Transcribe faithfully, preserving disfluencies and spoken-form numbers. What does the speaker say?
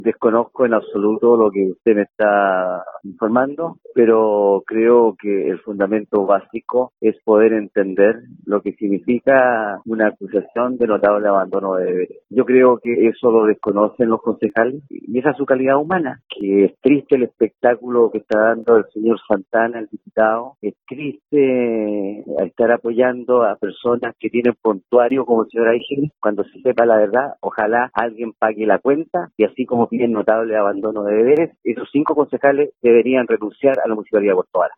Desconozco en absoluto lo que usted me está informando, pero creo que el fundamento básico es poder entender lo que significa una acusación de notable abandono de deberes. Yo creo que eso lo desconocen los concejales y esa es su calidad humana, que es triste el espectáculo que está dando el señor Santana, el diputado, es triste estar apoyando a personas que tienen prontuario como el señor Aigel. Cuando se sepa la verdad, ojalá alguien pague la cuenta y así como piden notable abandono de deberes, esos cinco concejales deberían renunciar a la municipalidad de Puerto Varas.